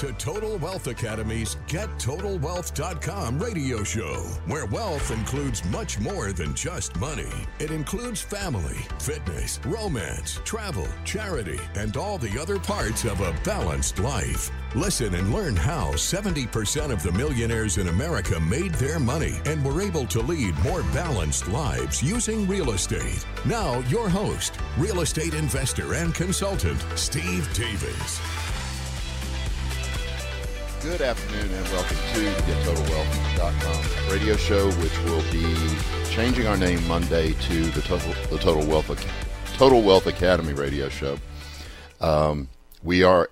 to Total Wealth Academy's GetTotalWealth.com radio show, where wealth includes much more than just money. It includes family, fitness, romance, travel, charity, and all the other parts of a balanced life. Listen and learn how 70% of the millionaires in America made their money and were able to lead more balanced lives using real estate. Now, your host, real estate investor and consultant, Steve Davis. Good afternoon and welcome to the GetTotalWealth.com radio show, which will be changing our name Monday to the Total Wealth Academy radio show. We are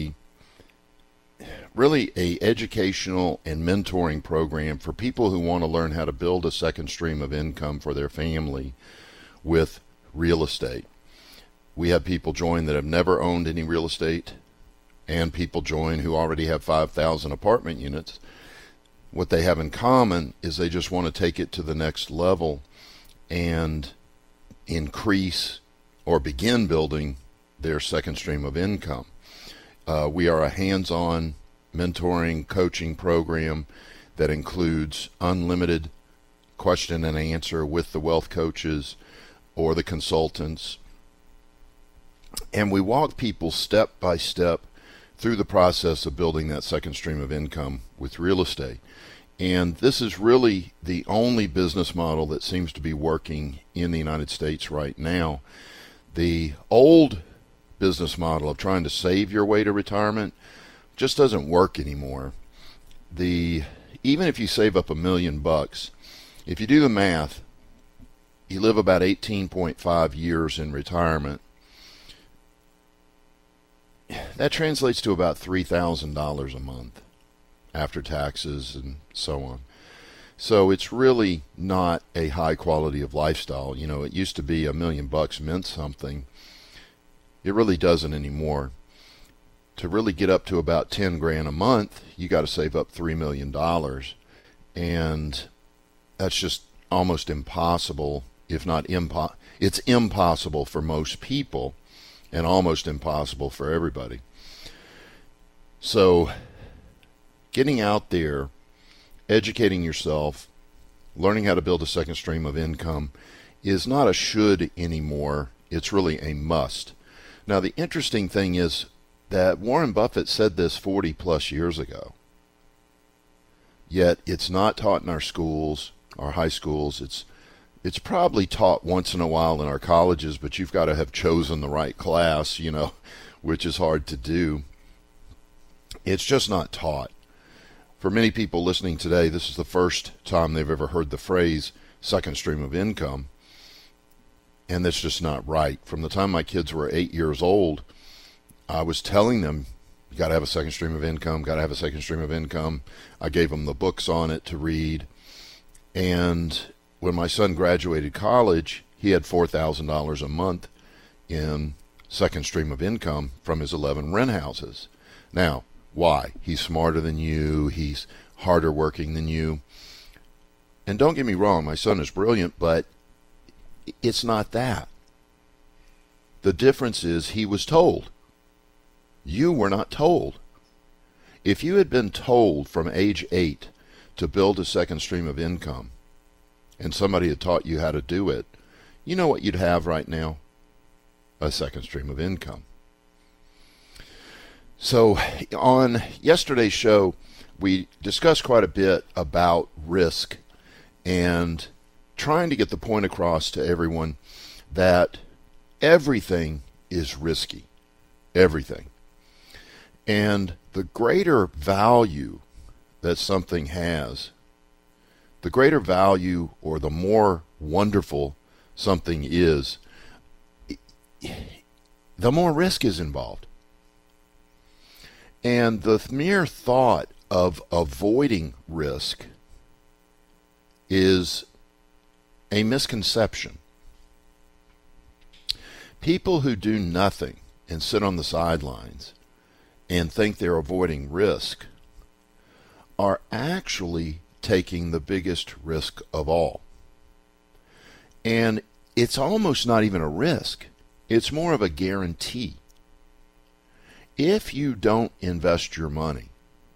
really a educational and mentoring program for people who want to learn how to build a second stream of income for their family with real estate. We have people join that have never owned any real estate, and people join who already have 5,000 apartment units. What they have in common is they just want to take it to the next level and increase or begin building their second stream of income. We are a hands-on mentoring coaching program that includes unlimited question and answer with the wealth coaches or the consultants. And we walk people step by step through the process of building that second stream of income with real estate. And this is really the only business model that seems to be working in the United States right now. The old business model of trying to save your way to retirement just doesn't work anymore. Even if you save up $1 million, if you do the math, you live about 18.5 years in retirement. That translates to about $3,000 a month after taxes and so on. So it's really not a high quality of lifestyle. You know, it used to be $1 million meant something. It really doesn't anymore. To really get up to about 10 grand a month, you got to save up $3 million. And that's just almost impossible, if not it's impossible for most people and almost impossible for everybody. So getting out there, educating yourself, learning how to build a second stream of income is not a should anymore. It's really a must. Now, the interesting thing is that Warren Buffett said this 40 plus years ago. Yet it's not taught in our schools, our high schools. It's probably taught once in a while in our colleges, but you've got to have chosen the right class, which is hard to do. It's just not taught. For many people listening today, this is the first time they've ever heard the phrase second stream of income. And that's just not right. From the time my kids were 8 years old, I was telling them, you got to have a second stream of income, got to have a second stream of income. I gave them the books on it to read. And when my son graduated college, he had $4,000 a month in second stream of income from his 11 rent houses. Now, why? He's smarter than you. He's harder working than you. And don't get me wrong, my son is brilliant, but it's not that. The difference is he was told. You were not told. If you had been told from age 8 to build a second stream of income, and somebody had taught you how to do it, you know what you'd have right now? A second stream of income. So on yesterday's show, we discussed quite a bit about risk and trying to get the point across to everyone that everything is risky. Everything. And the greater value that something has, the greater value or the more wonderful something is, the more risk is involved. And the mere thought of avoiding risk is a misconception. People who do nothing and sit on the sidelines and think they're avoiding risk are actually taking the biggest risk of all. And it's almost not even a risk. It's more of a guarantee. If you don't invest your money,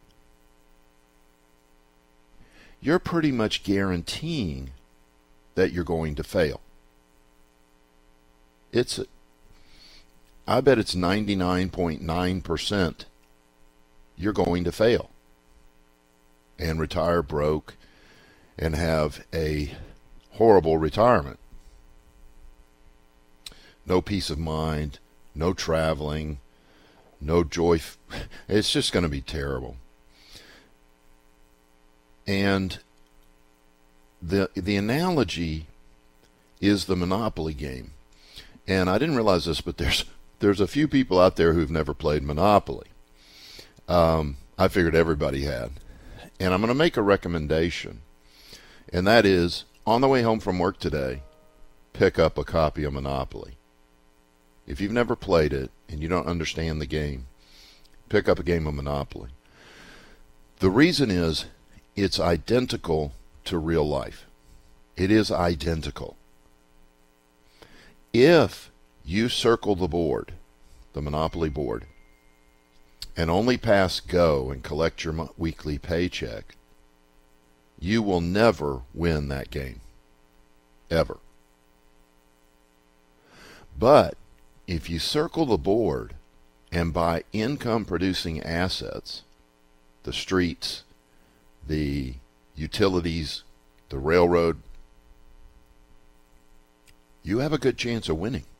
you're pretty much guaranteeing that you're going to fail. I bet it's 99.9% you're going to fail and retire broke and have a horrible retirement. No peace of mind, no traveling, no joy. It's just going to be terrible. And the analogy is the Monopoly game. And I didn't realize this, but there's a few people out there who've never played Monopoly. I figured everybody had. And I'm going to make a recommendation. And that is, on the way home from work today, pick up a copy of Monopoly. If you've never played it and you don't understand the game, pick up a game of Monopoly. The reason is it's identical to real life. It is identical. If you circle the board, the Monopoly board, and only pass go and collect your weekly paycheck, you will never win that game. Ever. But if you circle the board and buy income-producing assets, the streets, the utilities, the railroad, you have a good chance of winning.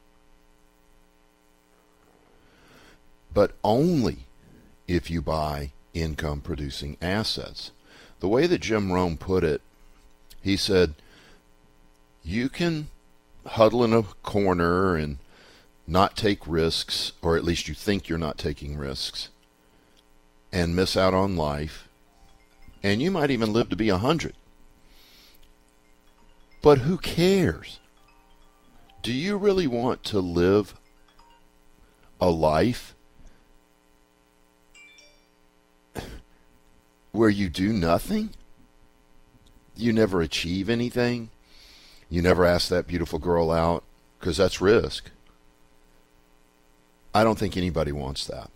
But only if you buy income-producing assets. The way that Jim Rohn put it, he said, you can huddle in a corner and not take risks, or at least you think you're not taking risks, and miss out on life, and you might even live to be 100. But who cares? Do you really want to live a life where you do nothing? You never achieve anything? You never ask that beautiful girl out? Because that's risk. I don't think anybody wants that.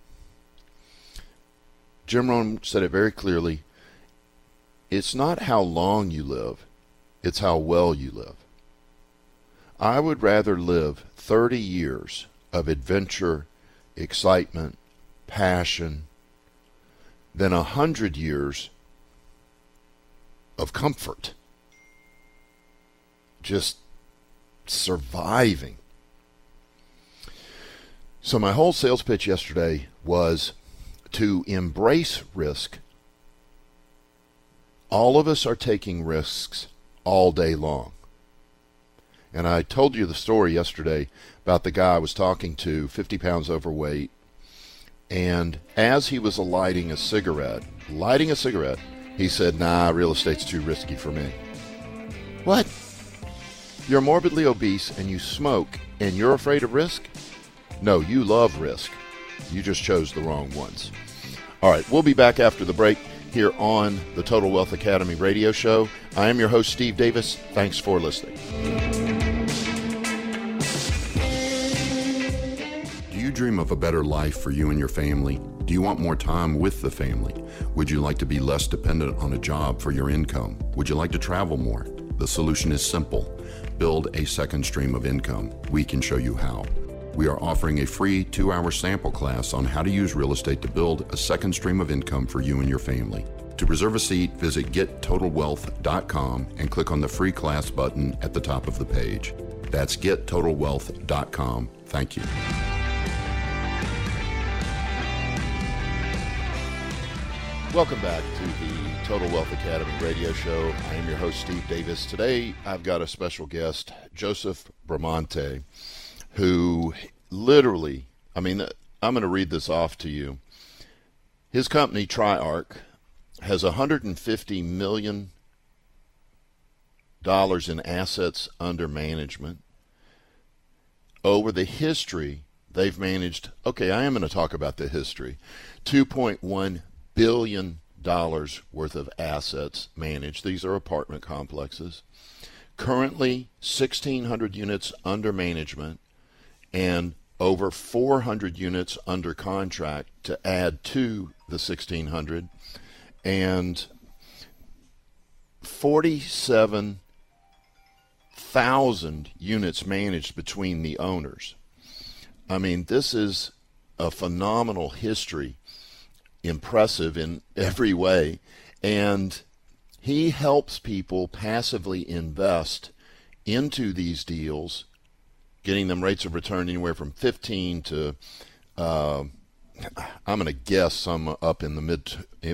Jim Rohn said it very clearly. It's not how long you live, it's how well you live. I would rather live 30 years of adventure, excitement, passion, than 100 years of comfort. Just surviving. So my whole sales pitch yesterday was to embrace risk. All of us are taking risks all day long. And I told you the story yesterday about the guy I was talking to, 50 pounds overweight, and as he was lighting a cigarette, he said, nah, real estate's too risky for me. What? You're morbidly obese and you smoke and you're afraid of risk? No, you love risk. You just chose the wrong ones. All right, we'll be back after the break here on the Total Wealth Academy radio show. I am your host, Steve Davis. Thanks for listening. Do you dream of a better life for you and your family? Do you want more time with the family? Would you like to be less dependent on a job for your income? Would you like to travel more? The solution is simple. Build a second stream of income. We can show you how. We are offering a free 2-hour sample class on how to use real estate to build a second stream of income for you and your family. To reserve a seat, visit gettotalwealth.com and click on the free class button at the top of the page. That's gettotalwealth.com. Thank you. Welcome back to the Total Wealth Academy radio show. I am your host, Steve Davis. Today, I've got a special guest, Joseph Bramante, who literally, I'm going to read this off to you. His company, Triarch, has $150 million in assets under management. Over the history, they've managed, I am going to talk about the history, $2.1 billion worth of assets managed. These are apartment complexes. Currently, 1,600 units under management and over 400 units under contract to add to the 1,600, and 47,000 units managed between the owners. I mean, this is a phenomenal history, impressive in every way, and he helps people passively invest into these deals, getting them rates of return anywhere from 15 to I'm going to guess some up in the mid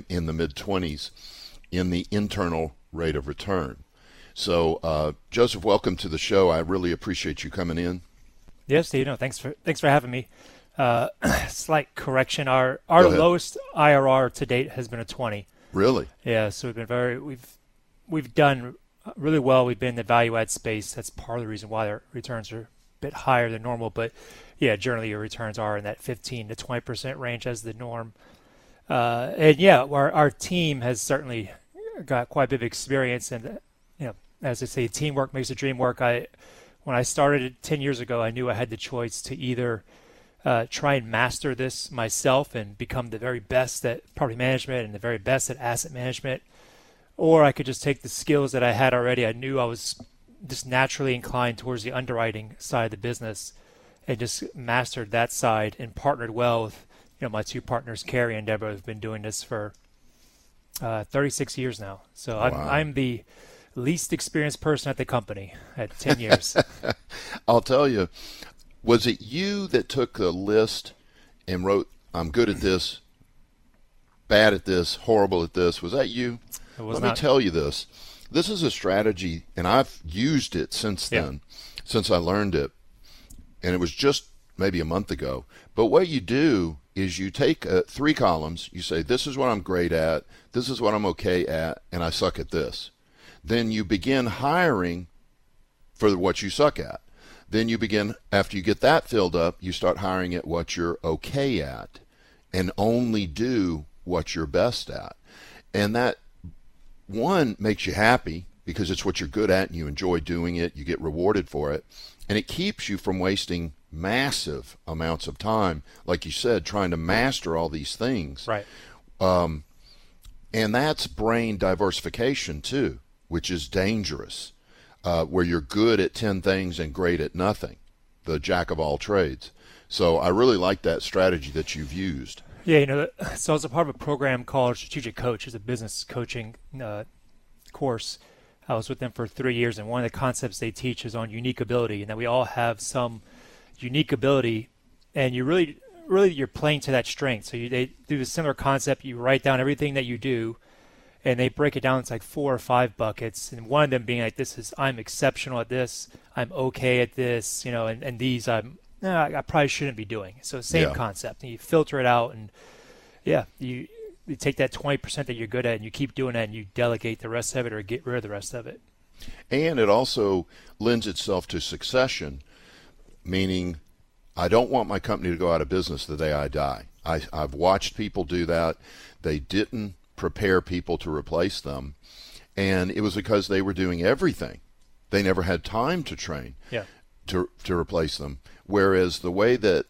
20s in the internal rate of return. So, Joseph, welcome to the show. I really appreciate you coming in. Yes, Steve. No, thanks for having me. Slight correction: our lowest IRR to date has been a 20. Really? Yeah. So we've done really well. We've been in the value add space. That's part of the reason why our returns are a bit higher than normal. But yeah, generally your returns are in that 15 to 20% range as the norm. And yeah, our team has certainly got quite a bit of experience. And as I say, teamwork makes the dream work. When I started 10 years ago, I knew I had the choice to either try and master this myself and become the very best at property management and the very best at asset management, or I could just take the skills that I had already. I knew I was just naturally inclined towards the underwriting side of the business and just mastered that side and partnered well with my two partners, Carrie and Deborah, have been doing this for 36 years now. So wow. I'm the least experienced person at the company at 10 years. I'll tell you, was it you that took the list and wrote, I'm good at this, bad at this, horrible at this? Was that you? It was Let me tell you this. This is a strategy, and I've used it since then, since I learned it. And it was just maybe a month ago. But what you do is you take 3 columns. You say, this is what I'm great at, this is what I'm okay at, and I suck at this. Then you begin hiring for what you suck at. Then you begin, after you get that filled up, you start hiring at what you're okay at and only do what you're best at. And that, one, makes you happy because it's what you're good at and you enjoy doing it, you get rewarded for it, and it keeps you from wasting massive amounts of time, like you said, trying to master all these things. Right. And that's brain diversification too, which is dangerous, where you're good at 10 things and great at nothing, the jack of all trades. So I really like that strategy that you've used. Yeah, so I was a part of a program called Strategic Coach. It's a business coaching course. I was with them for 3 years, and one of the concepts they teach is on unique ability, and that we all have some unique ability, and you really you're playing to that strength. So they do a similar concept. You write down everything that you do, and they break it down. It's like 4 or 5 buckets, and one of them being like, I'm exceptional at this, I'm okay at this, and these I probably shouldn't be doing. So same concept, and you filter it out, and you take that 20% that you're good at, and you keep doing that, and you delegate the rest of it or get rid of the rest of it. And it also lends itself to succession, meaning I don't want my company to go out of business the day I die. I've watched people do that. They didn't prepare people to replace them, and it was because they were doing everything. They never had time to train to replace them. Whereas the way that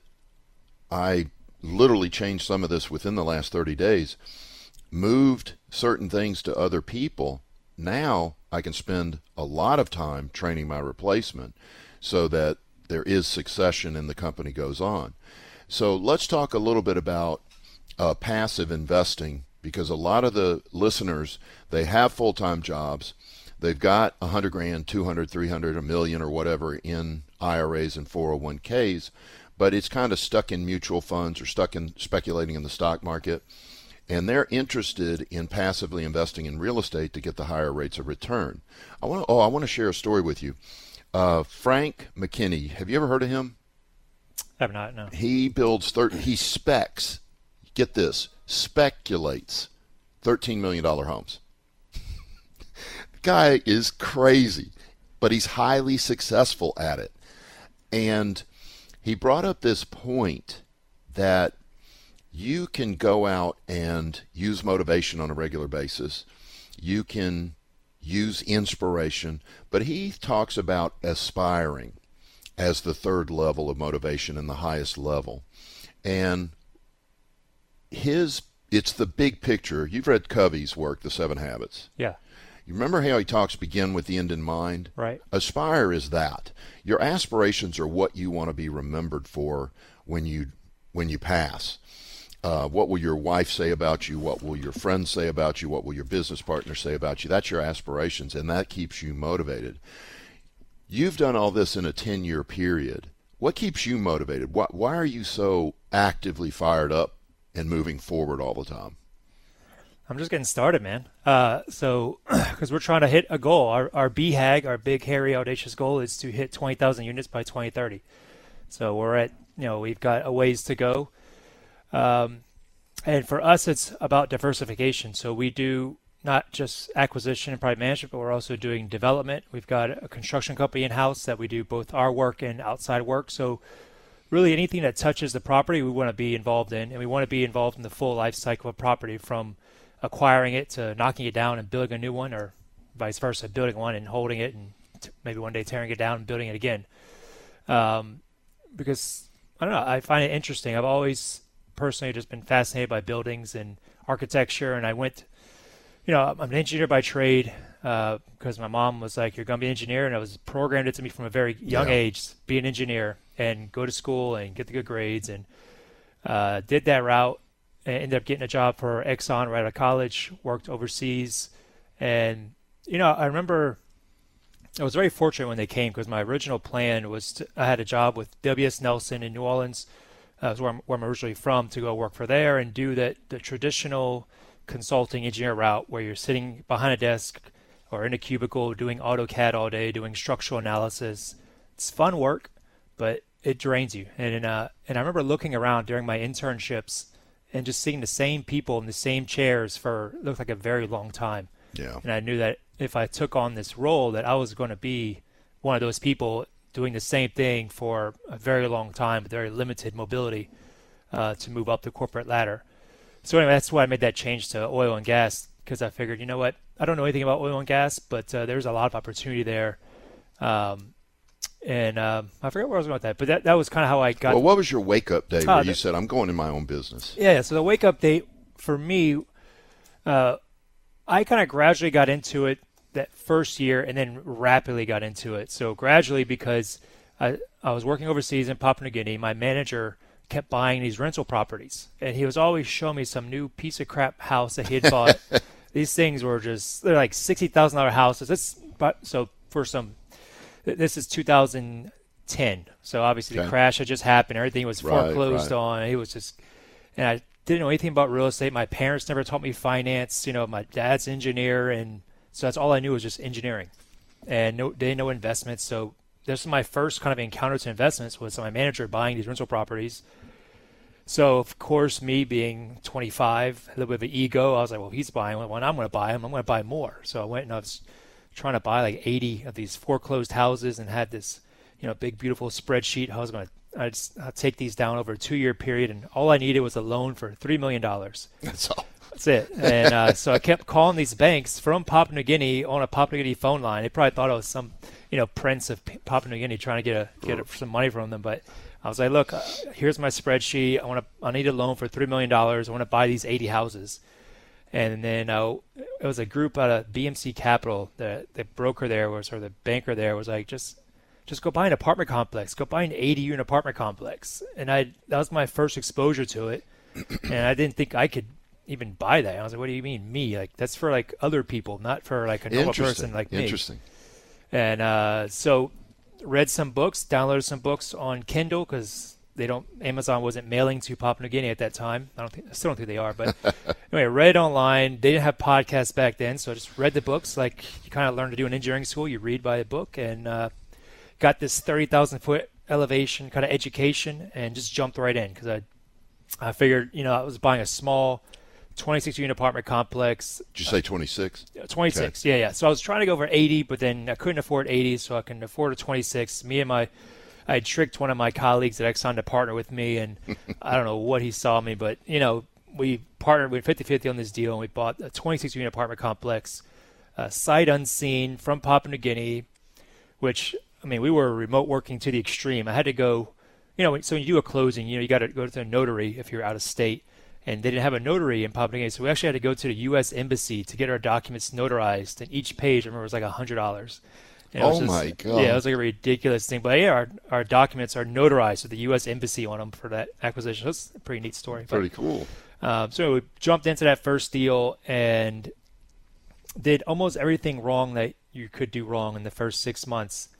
I literally changed some of this within the last 30 days, moved certain things to other people, now I can spend a lot of time training my replacement so that there is succession and the company goes on. So let's talk a little bit about passive investing, because a lot of the listeners, they have full-time jobs. They've got $100,000, $200,000, $300,000, $1 million or whatever in IRAs and 401ks, but it's kind of stuck in mutual funds or stuck in speculating in the stock market, and they're interested in passively investing in real estate to get the higher rates of return. I want to share a story with you. Frank McKinney, have you ever heard of him? I have not, no. He builds he specs, get this, speculates $13 million homes. The guy is crazy, but he's highly successful at it. And he brought up this point that you can go out and use motivation on a regular basis. You can use inspiration, but he talks about aspiring. as the third level of motivation and the highest level. And it's the big picture. You've read Covey's work, The 7 Habits. Yeah. You remember how he talks begin with the end in mind? Right. Aspire is that. Your aspirations are what you want to be remembered for when you pass. What will your wife say about you? What will your friends say about you? What will your business partner say about you? That's your aspirations, and that keeps you motivated. You've done all this in a 10-year period. What keeps you motivated? Why are you so actively fired up and moving forward all the time? I'm just getting started, man. So, because we're trying to hit a goal. Our BHAG, our big, hairy, audacious goal is to hit 20,000 units by 2030. So we're at, we've got a ways to go. And for us, it's about diversification. So we do not just acquisition and project management, but we're also doing development. We've got a construction company in-house that we do both our work and outside work. So really anything that touches the property, we want to be involved in. And we want to be involved in the full life cycle of property, from acquiring it to knocking it down and building a new one, or vice versa, building one and holding it and maybe one day tearing it down and building it again. Because, I don't know, I find it interesting. I've always personally just been fascinated by buildings and architecture, and I went, I'm an engineer by trade because my mom was like, you're going to be an engineer, and it was programmed into me from a very young age, be an engineer and go to school and get the good grades, and did that route. Ended up getting a job for Exxon right out of college, worked overseas. And, I remember I was very fortunate when they came, because my original plan was I had a job with W.S. Nelson in New Orleans, where I'm originally from, to go work for there and do the traditional consulting engineer route, where you're sitting behind a desk or in a cubicle doing AutoCAD all day, doing structural analysis. It's fun work, but it drains you. And I remember looking around during my internships and just seeing the same people in the same chairs for looked like a very long time. Yeah. And I knew that if I took on this role, that I was going to be one of those people doing the same thing for a very long time with very limited mobility to move up the corporate ladder. So anyway, that's why I made that change to oil and gas, because I figured, you know what, I don't know anything about oil and gas, but there's a lot of opportunity there. And I forget where I was going with that, but that was kind of how I got. Well, what was your wake-up day where you said, I'm going in my own business? Yeah, so the wake-up date for me, I kind of gradually got into it that first year and then rapidly got into it. So gradually, because I was working overseas in Papua New Guinea, my manager kept buying these rental properties, and he was always showing me some new piece of crap house that he had bought. These things were they're like $60,000 houses. This is 2010. So obviously the crash had just happened. Everything was foreclosed on. It was just, and I didn't know anything about real estate. My parents never taught me finance. My dad's an engineer, and so that's all I knew was just engineering, and they didn't know investments. So this was my first kind of encounter to investments, was my manager buying these rental properties. So of course, me being 25, a little bit of an ego, I was like, well, he's buying one, I'm going to buy them. I'm going to buy more. So I went and I was trying to buy like 80 of these foreclosed houses, and had this, big beautiful spreadsheet. I'd take these down over a 2-year period, and all I needed was a loan for $3 million. That's all. That's it. And so I kept calling these banks from Papua New Guinea on a Papua New Guinea phone line. They probably thought I was some, prince of Papua New Guinea trying to get some money from them. But I was like, look, here's my spreadsheet. I need a loan for $3 million. I want to buy these 80 houses. And then it was a group out of BMC Capital. The broker there or the banker there was like, just go buy an apartment complex. Go buy an 80-unit apartment complex. And that was my first exposure to it. And I didn't think I could even buy that. I was like, what do you mean, me? Like, that's for like other people, not for like a normal person like me. Interesting. And so read some books, downloaded some books on Kindle, because Amazon wasn't mailing to Papua New Guinea at that time. I still don't think they are, but anyway, read online. They didn't have podcasts back then, so I just read the books like you kind of learn to do in engineering school. You read by a book, and got this 30,000-foot elevation kind of education, and just jumped right in, because I figured, I was buying a small 26-unit apartment complex. Did you say 26? 26, okay. Yeah. So I was trying to go over 80, but then I couldn't afford 80, so I can afford a 26. I had tricked one of my colleagues at Exxon to partner with me, and I don't know what he saw me, but, we partnered with 50-50 on this deal, and we bought a 26-unit apartment complex, sight unseen, from Papua New Guinea, which I mean, we were remote working to the extreme. I had to go, so when you do a closing, you got to go to the notary if you're out of state. And they didn't have a notary in Papua New Guinea, so we actually had to go to the U.S. Embassy to get our documents notarized. And each page, I remember, was like $100. Oh, my God. Yeah, it was like a ridiculous thing. But yeah, our documents are notarized with the U.S. Embassy on them for that acquisition. That's a pretty neat story. Pretty cool. So we jumped into that first deal and did almost everything wrong that you could do wrong in the first 6 months.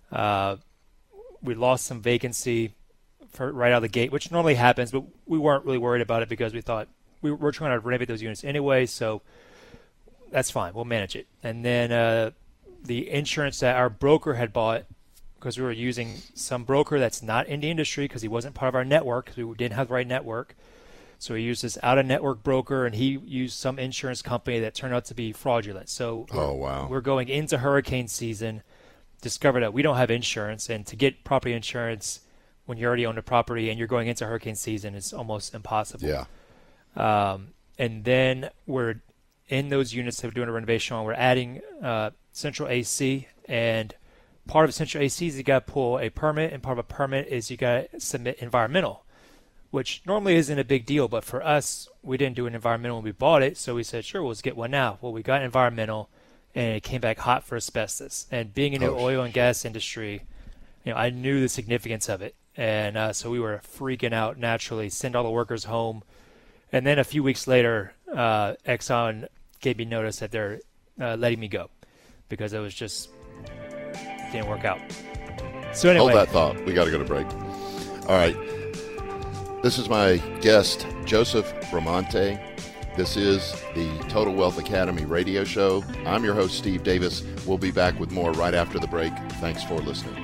We lost some vacancy right out of the gate, which normally happens, but we weren't really worried about it because we thought we were trying to renovate those units anyway, so that's fine. We'll manage it. And then the insurance that our broker had bought, because we were using some broker that's not in the industry because he wasn't part of our network, because we didn't have the right network. So we used this out-of-network broker, and he used some insurance company that turned out to be fraudulent. So we're going into hurricane season, discovered that we don't have insurance, and to get property insurance when you already own the property and you're going into hurricane season is almost impossible. Yeah. And then we're in those units that we're doing a renovation on. We're adding central AC, and part of central AC is you got to pull a permit, and part of a permit is you got to submit environmental, which normally isn't a big deal, but for us, we didn't do an environmental when we bought it, so we said, sure, we'll just get one now. Well, we got environmental, and it came back hot for asbestos. And being in the oil and gas industry, I knew the significance of it. And so we were freaking out naturally, send all the workers home. And then a few weeks later, Exxon gave me notice that they're letting me go because it was just didn't work out. So anyway. Hold that thought. We got to go to break. All right. This is my guest, Joseph Bramante. This is the Total Wealth Academy radio show. I'm your host, Steve Davis. We'll be back with more right after the break. Thanks for listening.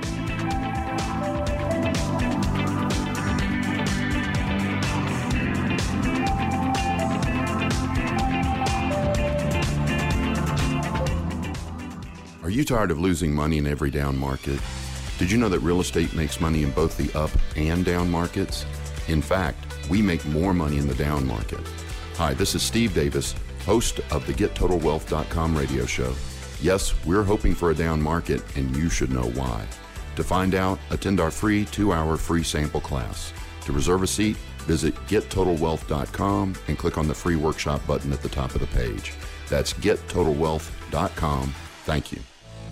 Are you tired of losing money in every down market? Did you know that real estate makes money in both the up and down markets? In fact, we make more money in the down market. Hi, this is Steve Davis, host of the GetTotalWealth.com radio show. Yes, we're hoping for a down market, and you should know why. To find out, attend our free 2-hour free sample class. To reserve a seat, visit GetTotalWealth.com and click on the free workshop button at the top of the page. That's GetTotalWealth.com. Thank you.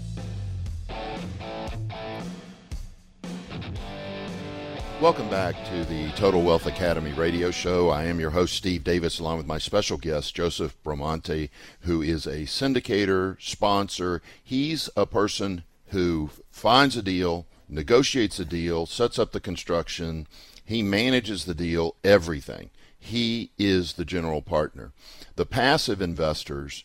Welcome back to the Total Wealth Academy radio show. I am your host, Steve Davis, along with my special guest, Joseph Bramante, who is a syndicator, sponsor. He's a person who finds a deal, negotiates a deal, sets up the construction. He manages the deal, everything. He is the general partner. The passive investors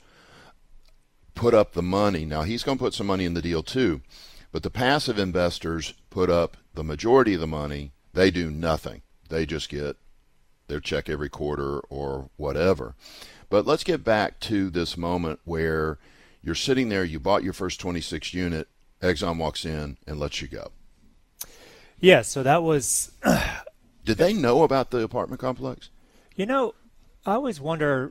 put up the money. Now, he's going to put some money in the deal too, but the passive investors put up the majority of the money. They do nothing. They just get their check every quarter or whatever. But let's get back to this moment where you're sitting there, you bought your first 26 unit, Exxon walks in and lets you go. Yeah, so that was... Did they know about the apartment complex? I always wonder,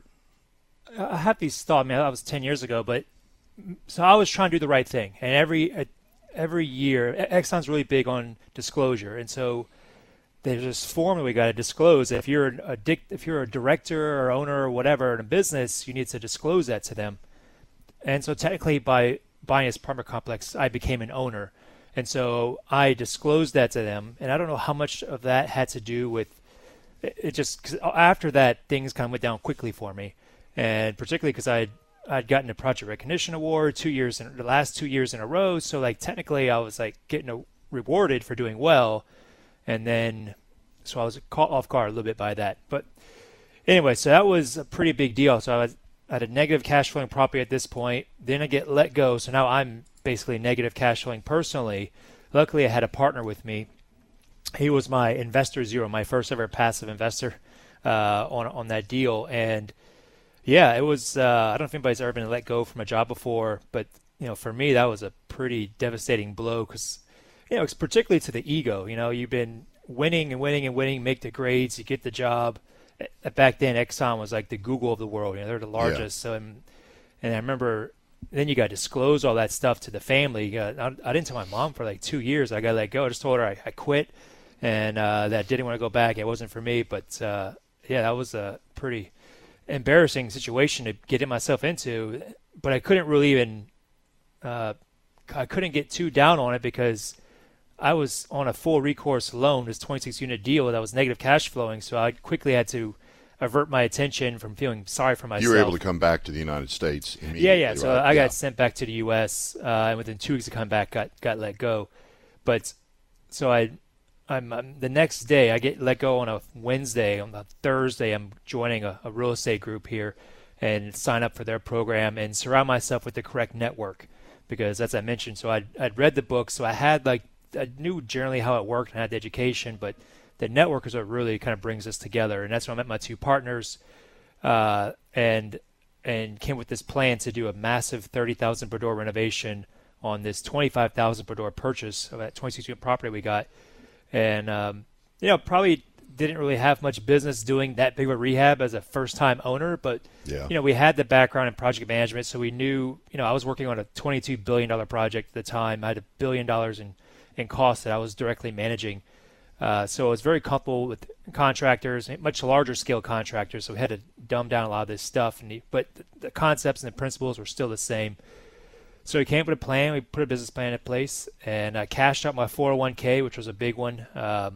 I have these thoughts, I mean, that was 10 years ago, but so I was trying to do the right thing. And every year, Exxon's really big on disclosure. And so there's this form that we got to disclose. If you're a director or owner or whatever in a business, you need to disclose that to them. And so technically by buying this apartment complex, I became an owner. And so I disclosed that to them. And I don't know how much of that had to do with it. Just 'cause after that, things kind of went down quickly for me. And particularly because I'd gotten a project recognition award the last 2 years in a row. So like technically I was like getting rewarded for doing well. And then, so I was caught off guard a little bit by that. But anyway, so that was a pretty big deal. So I had a negative cash flowing property at this point. Then I get let go. So now I'm basically negative cash flowing personally. Luckily, I had a partner with me. He was my investor zero, my first ever passive investor on that deal. And yeah, it was, I don't know if anybody's ever been let go from a job before, but for me, that was a pretty devastating blow because it's particularly to the ego. You've been winning and winning and winning, make the grades, you get the job. Back then, Exxon was like the Google of the world. They're the largest. Yeah. So, and I remember then you got to disclose all that stuff to the family. I didn't tell my mom for like 2 years. I got to let go. I just told her I quit and that I didn't want to go back. It wasn't for me. But, yeah, that was a pretty embarrassing situation to get myself into. But I couldn't really even I couldn't get too down on it because I was on a full recourse loan, this 26-unit deal that was negative cash flowing. So I quickly had to avert my attention from feeling sorry for myself. You were able to come back to the United States immediately. Yeah. So right? I got sent back to the U.S. And within 2 weeks of coming back, got let go. But so I'm the next day I get let go on a Wednesday. On a Thursday, I'm joining a real estate group here and sign up for their program and surround myself with the correct network because, as I mentioned, so I'd read the book, so I knew generally how it worked and I had the education, but the network is what really kind of brings us together. And that's when I met my two partners and came with this plan to do a massive $30,000 per door renovation on this $25,000 per door purchase of that 26-unit property we got. And, probably didn't really have much business doing that big of a rehab as a first-time owner, but, we had the background in project management, so we knew, I was working on a $22 billion project at the time. I had $1 billion in costs that I was directly managing. So I was very comfortable with contractors, much larger scale contractors, so we had to dumb down a lot of this stuff. But the concepts and the principles were still the same. So we came up with a plan. We put a business plan in place, and I cashed out my 401k, which was a big one.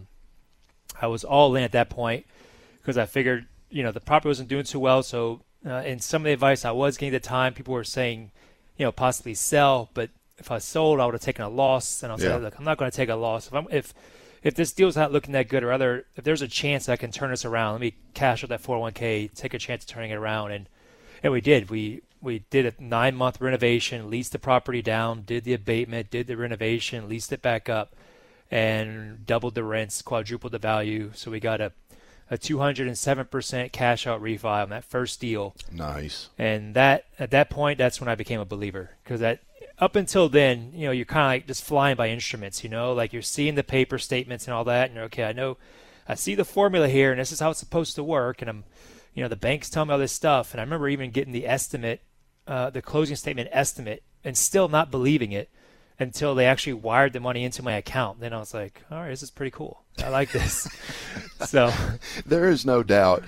I was all in at that point because I figured, the property wasn't doing too well. So in some of the advice I was getting at the time, people were saying, possibly sell. But if I sold, I would have taken a loss. And I was like, look, I'm not going to take a loss. If this deal's not looking that good, or rather, if there's a chance I can turn this around, let me cash out that 401k, take a chance of turning it around. And we did. We did a 9-month renovation, leased the property down, did the abatement, did the renovation, leased it back up, and doubled the rents, quadrupled the value. So we got a 207% cash out refi on that first deal. Nice. And at that point, that's when I became a believer, because up until then, you're kind of like just flying by instruments, like you're seeing the paper statements and all that, and you're okay, I see the formula here, and this is how it's supposed to work, and I'm, the bank's telling me all this stuff, and I remember even getting the estimate, the closing statement estimate, and still not believing it until they actually wired the money into my account. Then I was like, all right, this is pretty cool. I like this. So there is no doubt.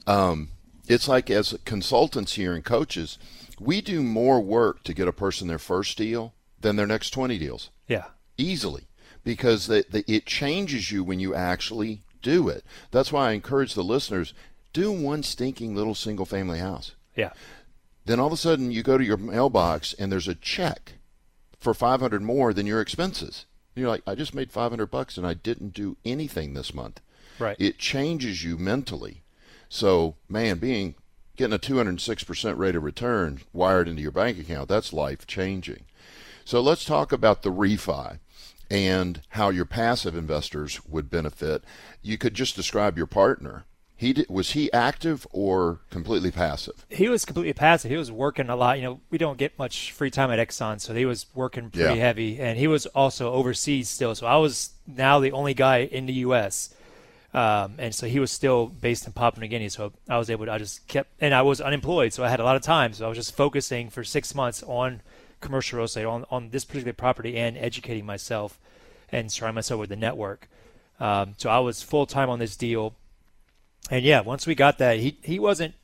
It's like as consultants here and coaches, we do more work to get a person their first deal than their next 20 deals. Yeah. Easily. Because it changes you when you actually do it. That's why I encourage the listeners, do one stinking little single family house. Yeah. Then all of a sudden you go to your mailbox and there's a check for $500 more than your expenses. You're like, I just made $500 and I didn't do anything this month. Right. It changes you mentally. So, man, getting a 206% rate of return wired into your bank account, that's life-changing. So let's talk about the refi and how your passive investors would benefit. You could just describe your partner. Was he active or completely passive? He was completely passive. He was working a lot. We don't get much free time at Exxon, so he was working pretty heavy. And he was also overseas still. So I was now the only guy in the U.S., and so he was still based in Papua New Guinea. So I was able to, and I was unemployed. So I had a lot of time. So I was just focusing for 6 months on commercial real estate, on this particular property, and educating myself and surrounding myself with the network. So I was full time on this deal. And yeah, once we got that, he wasn't,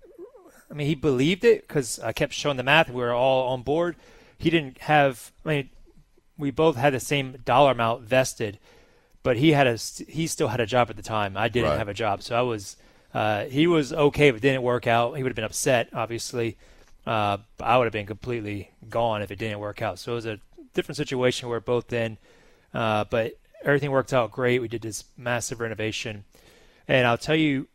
he believed it because I kept showing the math. We were all on board. He didn't have, we both had the same dollar amount vested, but he still had a job at the time. I didn't have a job. So he was okay if it didn't work out. He would have been upset, obviously. But I would have been completely gone if it didn't work out. So it was a different situation where both in, but everything worked out great. We did this massive renovation. And I'll tell you,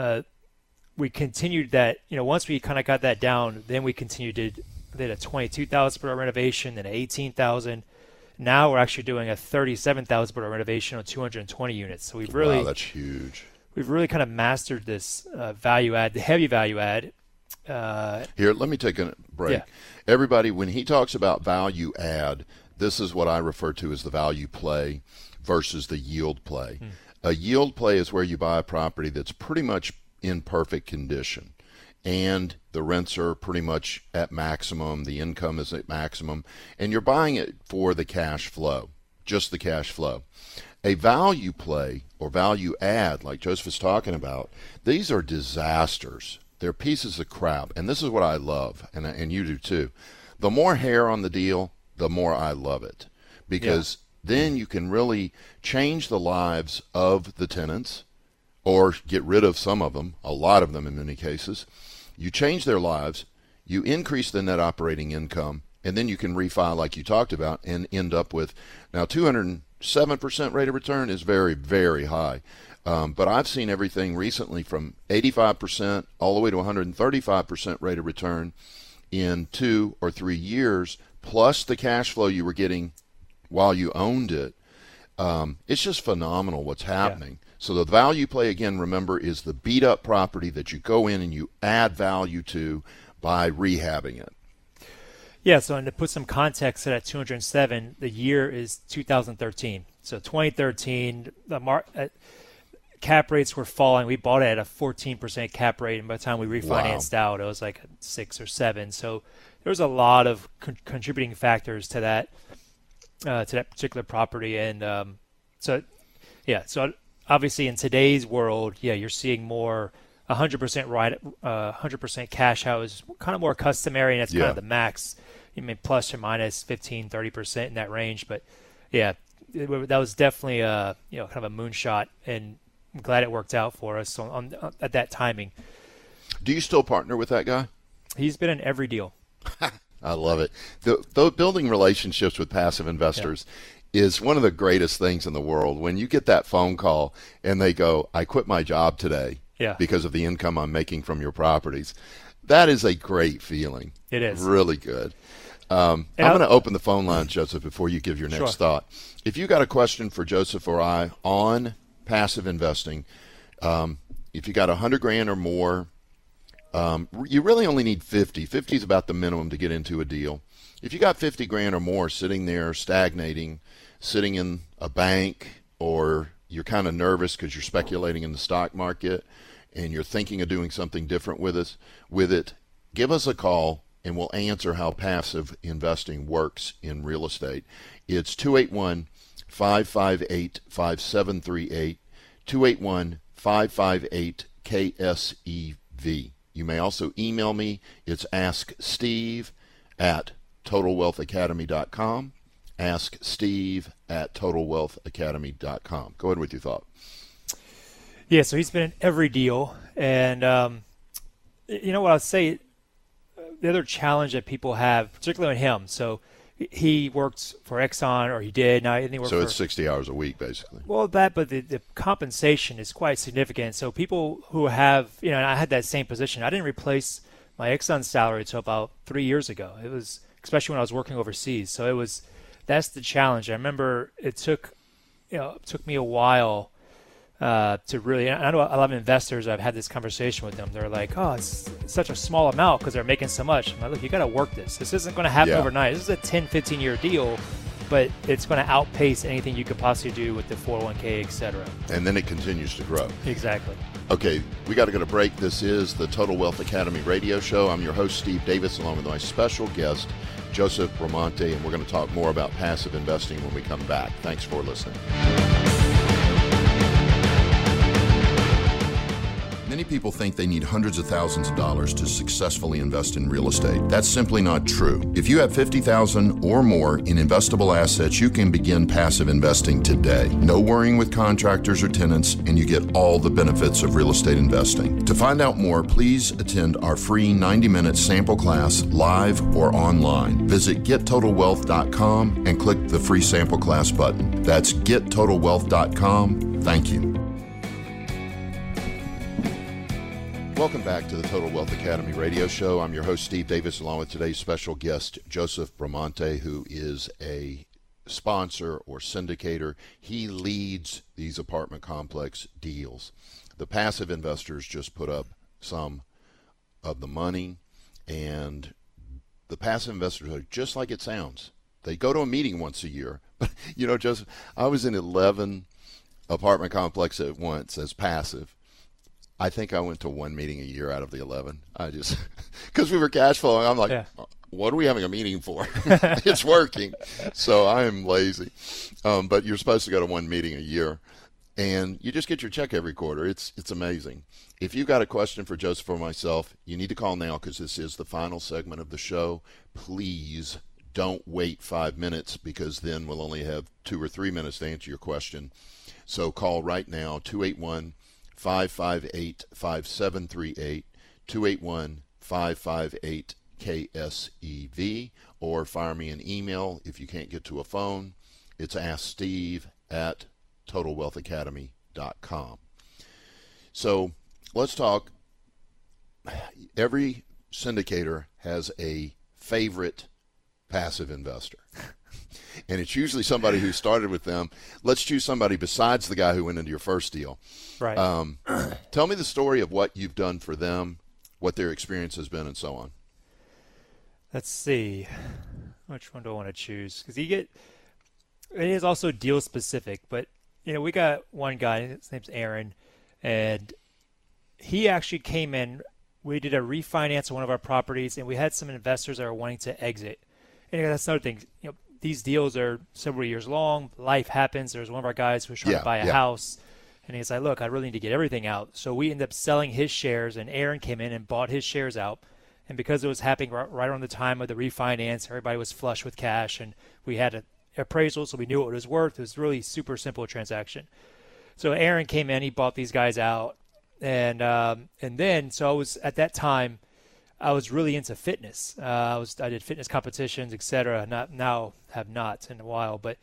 we continued that, once we kind of got that down, then we continued did a $22,000 per renovation, then an $18,000. Now we're actually doing a $37,000 per renovation on 220 units. So we've really, wow, that's huge. We've really kind of mastered this value add, the heavy value add. Here, let me take a break. Yeah. Everybody, when he talks about value add, this is what I refer to as the value play versus the yield play. A yield play is where you buy a property that's pretty much in perfect condition. and the rents are pretty much at maximum, the income is at maximum, and you're buying it for the cash flow, just the cash flow. A value play or value add, like Joseph is talking about, these are disasters. They're pieces of crap, and this is what I love, and you do too. The more hair on the deal, the more I love it, because then you can really change the lives of the tenants or get rid of some of them, a lot of them in many cases. You change their lives, you increase the net operating income, and then you can refi like you talked about and end up with, now 207% rate of return is very, very high. But I've seen everything recently from 85% all the way to 135% rate of return in 2 or 3 years, plus the cash flow you were getting while you owned it. It's just phenomenal what's happening. Yeah. So the value play, again, remember, is the beat-up property that you go in and you add value to by rehabbing it. Yeah, so and to put some context to that 207, the year is 2013. So 2013, cap rates were falling. We bought it at a 14% cap rate, and by the time we refinanced out, it was like 6 or 7. So there was a lot of contributing factors to that particular property, and so obviously in today's world, you're seeing more 100% cash out is kind of more customary, and that's kind of the max. You mean plus or minus 15, 30% in that range, but that was definitely kind of a moonshot, and I'm glad it worked out for us at that timing. Do you still partner with that guy? He's been in every deal. I love it. The building relationships with passive investors is one of the greatest things in the world. When you get that phone call and they go, I quit my job today because of the income I'm making from your properties, that is a great feeling. It is. Really good. I'm going to open the phone line, Joseph, before you give your next thought. If you got a question for Joseph or I on passive investing, if you got $100,000 or more, you really only need 50. 50 is about the minimum to get into a deal. If you got $50,000 or more sitting there stagnating, sitting in a bank, or you're kind of nervous because you're speculating in the stock market and you're thinking of doing something different with it, give us a call and we'll answer how passive investing works in real estate. It's 281-558-5738, 281-558-KSEV. You may also email me. It's asksteve@totalwealthacademy.com, asksteve@totalwealthacademy.com. Go ahead with your thought. Yeah, so he's been in every deal, and you know what I'll say, the other challenge that people have, particularly on him, so he works for Exxon, or he did. Now, so it's 60 hours a week, basically. Well, but the compensation is quite significant. So people who have, and I had that same position. I didn't replace my Exxon salary until about 3 years ago. It was, especially when I was working overseas. So that's the challenge. I remember it took me a while to really, I know a lot of investors, I've had this conversation with them. They're like, oh, it's such a small amount because they're making so much. I'm like, look, you got to work this. This isn't going to happen overnight. This is a 10, 15-year deal, but it's going to outpace anything you could possibly do with the 401k, et cetera. And then it continues to grow. Exactly. Okay, we got to go to break. This is the Total Wealth Academy radio show. I'm your host, Steve Davis, along with my special guest, Joseph Bramante, and we're going to talk more about passive investing when we come back. Thanks for listening. Many people think they need hundreds of thousands of dollars to successfully invest in real estate. That's simply not true. If you have $50,000 or more in investable assets, you can begin passive investing today. No worrying with contractors or tenants, and you get all the benefits of real estate investing. To find out more, please attend our free 90-minute sample class live or online. Visit gettotalwealth.com and click the free sample class button. That's gettotalwealth.com. Thank you. Welcome back to the Total Wealth Academy radio show. I'm your host, Steve Davis, along with today's special guest, Joseph Bramante, who is a sponsor or syndicator. He leads these apartment complex deals. The passive investors just put up some of the money, and the passive investors are just like it sounds. They go to a meeting once a year. But, Joseph, I was in 11 apartment complexes at once as passive. I think I went to one meeting a year out of the 11. I just because we were cash flowing. I'm like, what are we having a meeting for? It's working. So I am lazy. But you're supposed to go to one meeting a year, and you just get your check every quarter. It's amazing. If you've got a question for Joseph or myself, you need to call now because this is the final segment of the show. Please don't wait 5 minutes because then we'll only have 2 or 3 minutes to answer your question. So call right now, 281-558-5738, 281-558-KSEV, or fire me an email if you can't get to a phone. It's asksteve@TotalWealthAcademy.com. So let's talk. Every syndicator has a favorite passive investor. And it's usually somebody who started with them. Let's choose somebody besides the guy who went into your first deal. Right. Tell me the story of what you've done for them, what their experience has been, and so on. Let's see. Which one do I want to choose? Because it is also deal specific. But, we got one guy, his name's Aaron, and he actually came in. We did a refinance of one of our properties, and we had some investors that were wanting to exit. And that's another thing. These deals are several years long. Life happens. There's one of our guys who was trying to buy a house, and he's like, look, I really need to get everything out. So we ended up selling his shares, and Aaron came in and bought his shares out. And because it was happening right around the time of the refinance, everybody was flush with cash, and we had an appraisal, so we knew what it was worth. It was really super simple transaction. So Aaron came in, he bought these guys out, and then so I was at that time, I was really into fitness. I did fitness competitions, etc. Now have not in a while, but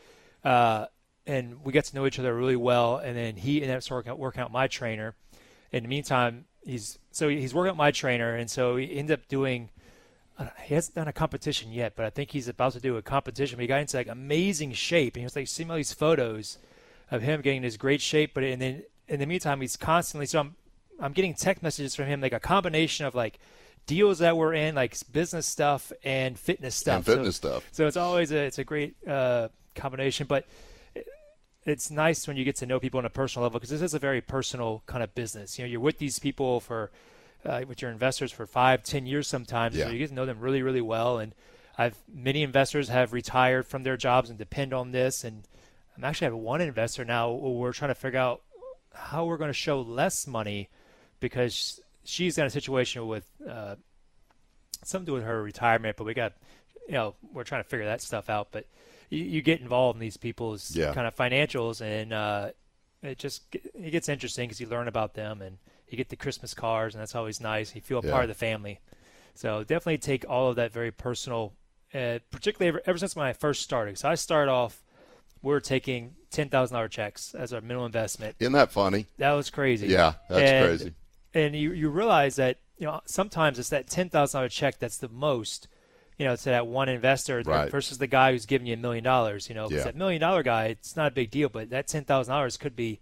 and we got to know each other really well. And then he ended up working out my trainer. In the meantime, he's working out my trainer, and so he ended up doing. He hasn't done a competition yet, but I think he's about to do a competition. But he got into amazing shape, and he was seeing all these photos of him getting in his great shape. But and then in the meantime, he's constantly. So I'm getting text messages from him, a combination of deals that we're in, business stuff and fitness stuff. So it's always it's a great combination. But it's nice when you get to know people on a personal level because this is a very personal kind of business. You're with these people with your investors for 5-10 years sometimes. So you get to know them really, really well. And many investors have retired from their jobs and depend on this. And I'm actually have one investor now where we're trying to figure out how we're going to show less money because she's in a situation with something to do with her retirement, but we got, we're trying to figure that stuff out. But you get involved in these people's kind of financials, and it gets interesting because you learn about them, and you get the Christmas cards, and that's always nice. You feel a part of the family. So definitely take all of that very personal, particularly ever since when I first started. So I started off, we were taking $10,000 checks as our minimum investment. Isn't that funny? That was crazy. Yeah, that's crazy. And you realize that sometimes it's that $10,000 check that's the most, to that one investor versus the guy who's giving you $1 million. Because that $1 million guy, it's not a big deal, but that $10,000 could be,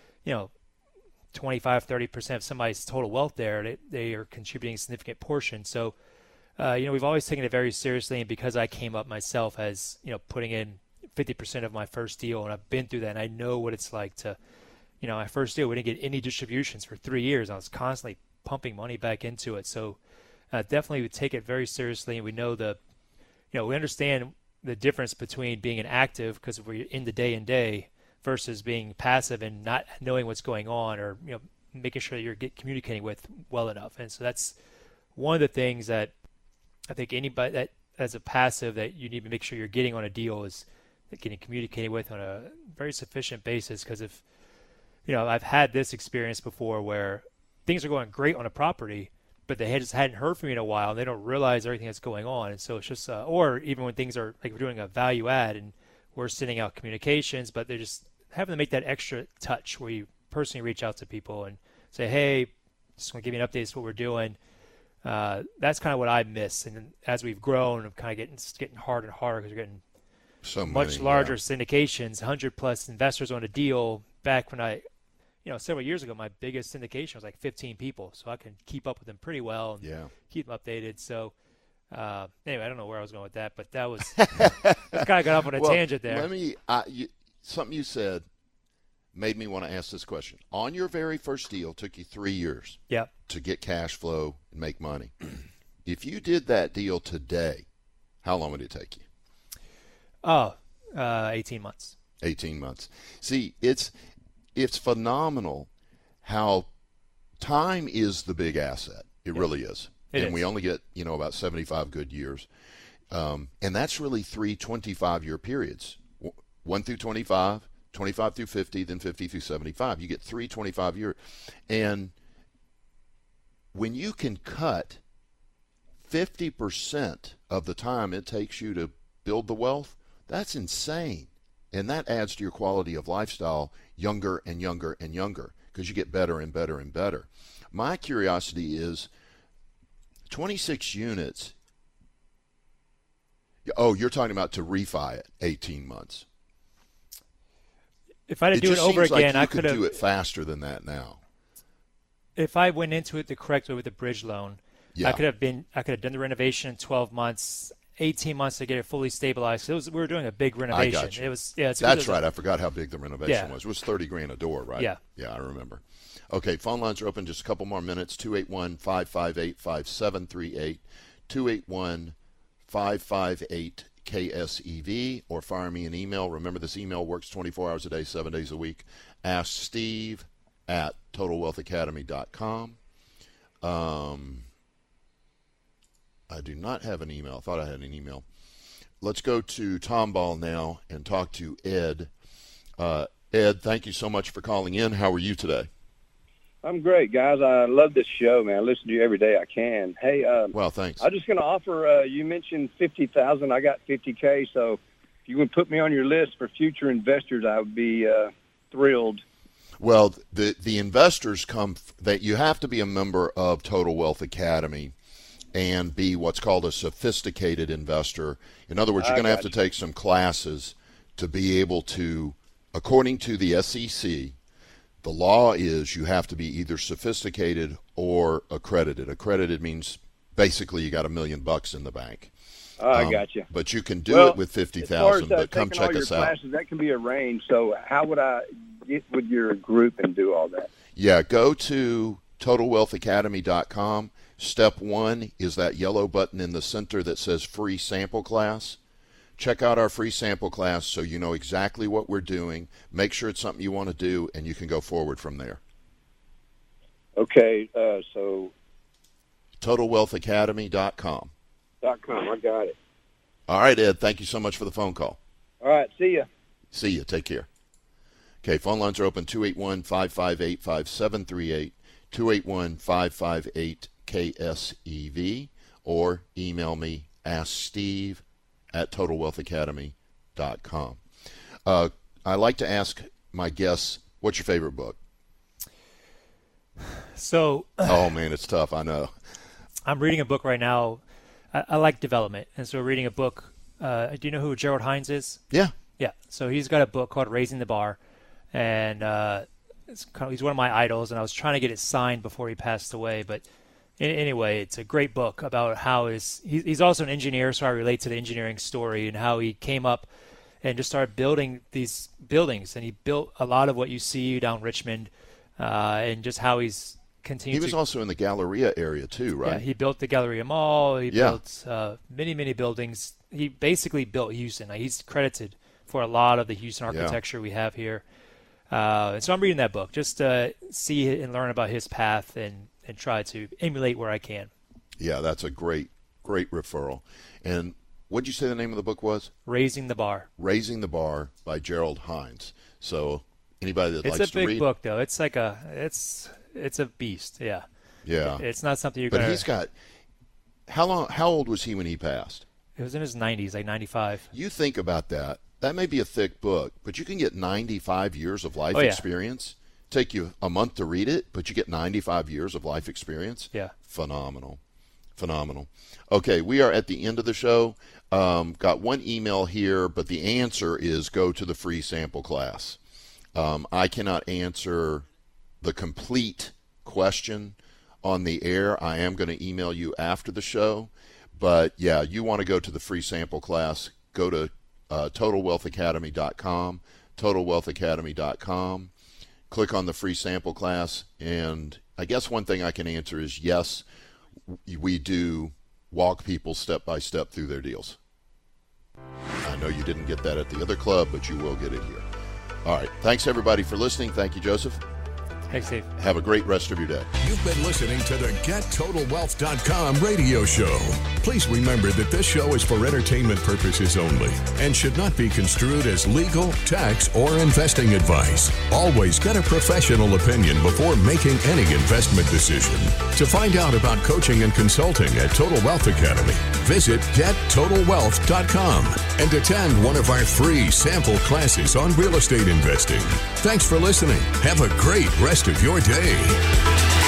25-30% of somebody's total wealth there. They are contributing a significant portion. So, we've always taken it very seriously, and because I came up myself as putting in 50% of my first deal, and I've been through that, and I know what it's like to. My first deal, we didn't get any distributions for 3 years. I was constantly pumping money back into it. So definitely we take it very seriously, and we know we understand the difference between being an active because we're in the day and day versus being passive and not knowing what's going on or, making sure that you're communicating with well enough. And so that's one of the things that I think anybody that as a passive that you need to make sure you're getting on a deal is getting communicated with on a very sufficient basis because if I've had this experience before where things are going great on a property, but they just hadn't heard from me in a while. And they don't realize everything that's going on. And so it's just, or even when things are we're doing a value add and we're sending out communications, but they're just having to make that extra touch where you personally reach out to people and say, hey, just want to give you an update as to what we're doing. That's kind of what I miss. And as we've grown, I'm kind of getting harder and harder because we're getting much larger syndications, 100+ investors on a deal. Back when I, several years ago, my biggest syndication was 15 people, so I can keep up with them pretty well and keep them updated. So anyway, I don't know where I was going with that, but that was I kind of got off on a tangent there. Let me something you said made me want to ask this question. On your very first deal, took you 3 years to get cash flow and make money. If you did that deal today, how long would it take you? 18 months. 18 months. See, it's phenomenal how time is the big asset. It really is. We only get, about 75 good years. And that's really 3 25-year periods. 1 through 25, 25 through 50, then 50 through 75. You get 3 25-year. And when you can cut 50% of the time it takes you to build the wealth, that's insane. And that adds to your quality of lifestyle younger and younger and younger because you get better and better and better. My curiosity is 26 units. Oh, you're talking about to refi it 18 months. If I had to do it over again, I could do it faster than that now. If I went into it the correct way with the bridge loan, I could have done the renovation in 12 months, 18 months to get it fully stabilized. We were doing a big renovation. I got you. That's right. I forgot how big the renovation was. It was $30,000 a door, right? Yeah. Yeah, I remember. Okay, phone lines are open. Just a couple more minutes. 281-558-5738. 281-558-KSEV, or fire me an email. Remember, this email works 24 hours a day, 7 days a week. Ask Steve at TotalWealthAcademy.com. I do not have an email. I thought I had an email. Let's go to Tomball now and talk to Ed. Ed, thank you so much for calling in. How are you today? I'm great, guys. I love this show, man. I listen to you every day I can. Hey, well, thanks. I'm just going to offer, you mentioned $50,000. I got $50K, so if you would put me on your list for future investors, I would be thrilled. Well, the investors come that you have to be a member of Total Wealth Academy and be what's called a sophisticated investor. In other words, you're going to have to take some classes to be able to, according to the SEC, the law is you have to be either sophisticated or accredited. Accredited means basically you got $1 million in the bank. I got you. But you can do it with $50,000. But come check us out. Classes, that can be arranged. So how would I get with your group and do all that? Yeah, go to TotalWealthAcademy.com. Step 1 is that yellow button in the center that says free sample class. Check out our free sample class so you know exactly what we're doing. Make sure it's something you want to do, and you can go forward from there. Okay, so TotalWealthAcademy.com. I got it. All right, Ed, thank you so much for the phone call. All right, see ya. See you. Take care. Okay, phone lines are open, 281-558-5738, 281-558-KSEV, or email me, asksteve@TotalWealthAcademy.com. I like to ask my guests, what's your favorite book? So, oh, man, it's tough, I know. I'm reading a book right now. I like development, and so reading a book. Do you know who Gerald Hines is? Yeah. Yeah, so he's got a book called Raising the Bar, and he's one of my idols, and I was trying to get it signed before he passed away, but anyway, it's a great book about how he's also an engineer, so I relate to the engineering story and how he came up and just started building these buildings, and he built a lot of what you see down Richmond, and just how he's continued. He was also in the Galleria area too, right? Yeah, he built the Galleria Mall. He built many, many buildings. He basically built Houston. He's credited for a lot of the Houston architecture we have here. And so I'm reading that book just to see and learn about his path and try to emulate where I can. Yeah, that's a great referral. And what did you say the name of the book was? Raising the Bar. Raising the Bar by Gerald Hines. So anybody that likes to read. It's a big book, though. It's like it's a beast. Yeah. Yeah. It's not something you're going to. But he's got. How old was he when he passed? It was in his 90s, like 95. You think about that. That may be a thick book, but you can get 95 years of life experience. Take you a month to read it, but you get 95 years of life experience. Yeah. Phenomenal. Okay, we are at the end of the show. Got one email here, but the answer is go to the free sample class. I cannot answer the complete question on the air. I am going to email you after the show. But, yeah, you want to go to the free sample class, go to TotalWealthAcademy.com, TotalWealthAcademy.com. click on the free sample class. And I guess one thing I can answer is yes, we do walk people step by step through their deals. I know you didn't get that at the other club, but you will get it here. All right. Thanks, everybody, for listening. Thank you, Joseph. Thanks, Steve. Have a great rest of your day. You've been listening to the GetTotalWealth.com radio show. Please remember that this show is for entertainment purposes only and should not be construed as legal, tax, or investing advice. Always get a professional opinion before making any investment decision. To find out about coaching and consulting at Total Wealth Academy, visit GetTotalWealth.com and attend one of our free sample classes on real estate investing. Thanks for listening. Have a great rest of your day.